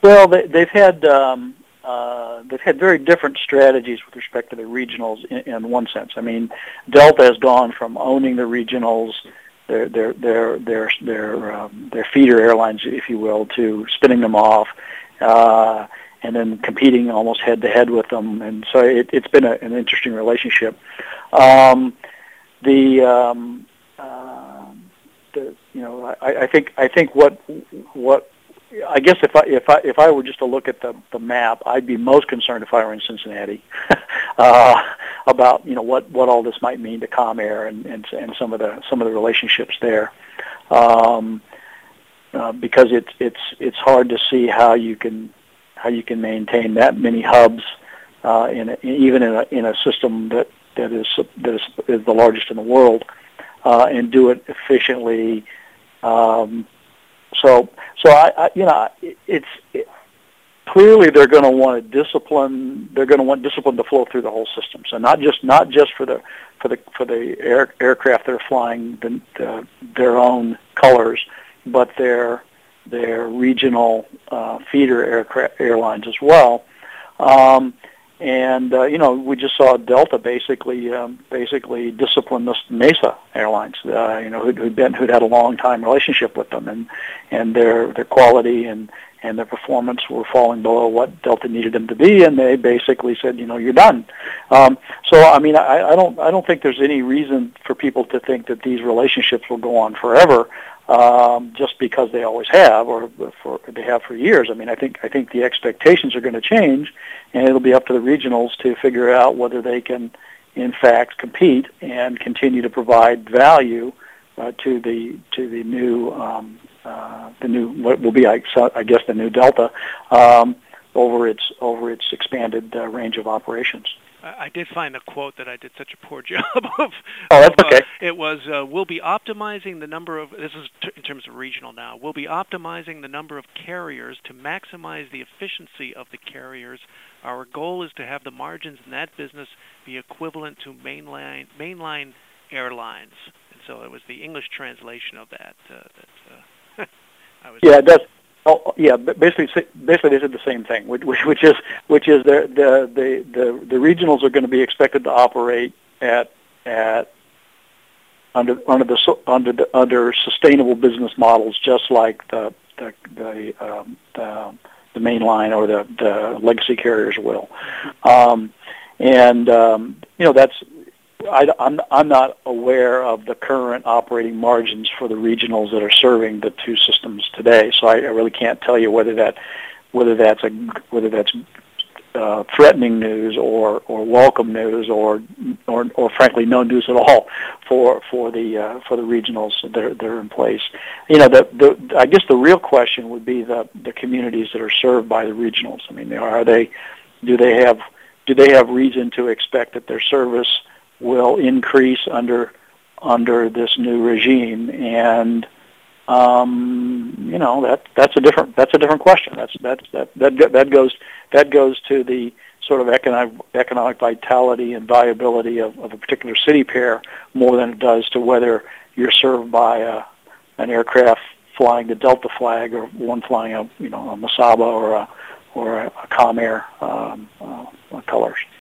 Well, they've had very different strategies with respect to the regionals in one sense. I mean, Delta has gone from owning the regionals, their feeder airlines, if you will, to spinning them off, and then competing almost head to head with them. And so it's been an interesting relationship. I think what I guess if I were just to look at the map, I'd be most concerned if I were in Cincinnati about what all this might mean to Comair and some of the relationships there, because it's hard to see how you can maintain that many hubs even in a system that is the largest in the world, and do it efficiently. Clearly they're going to want discipline. They're going to want discipline to flow through the whole system. So not just for the aircraft that are flying their own colors, but their regional feeder airlines as well. We just saw Delta basically discipline the Mesa Airlines, who'd had a long time relationship with them, and their quality and their performance were falling below what Delta needed them to be, and they basically said, you're done. I don't think there's any reason for people to think that these relationships will go on forever, just because they always have, or they have for years. I mean, I think the expectations are going to change, and it'll be up to the regionals to figure out whether they can, in fact, compete and continue to provide value to the new what will be, I guess, the new Delta over its expanded range of operations. I did find a quote that I did such a poor job of. Oh, that's okay. It was, we'll be optimizing the number of, this is in terms of regional now, we'll be optimizing the number of carriers to maximize the efficiency of the carriers. Our goal is to have the margins in that business be equivalent to mainline airlines. And so it was the English translation of that. I was. Yeah, that's. Oh, yeah. Basically, they did the same thing, which is the regionals are going to be expected to operate under sustainable business models, just like the mainline or the legacy carriers will, that's. I'm not aware of the current operating margins for the regionals that are serving the two systems today, so I really can't tell you whether that's threatening news or welcome news or frankly no news at all for the regionals that are in place. I guess the real question would be the communities that are served by the regionals. I mean, do they have reason to expect that their service will increase under this new regime, and that's a different question. That goes to the sort of economic vitality and viability of a particular city pair more than it does to whether you're served by an aircraft flying the Delta flag or one flying a Mesaba or a Comair colors.